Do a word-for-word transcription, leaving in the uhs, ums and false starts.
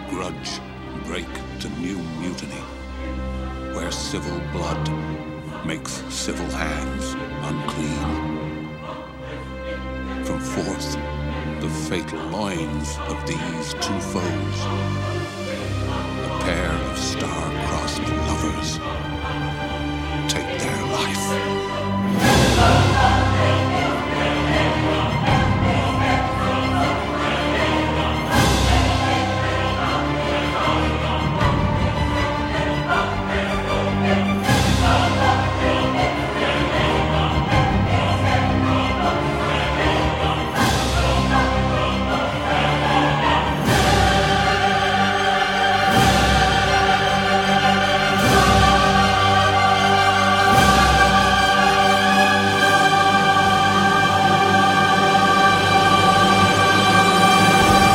grudge break to new mutiny, where civil blood makes civil hands unclean. From forth the fatal loins of these two foes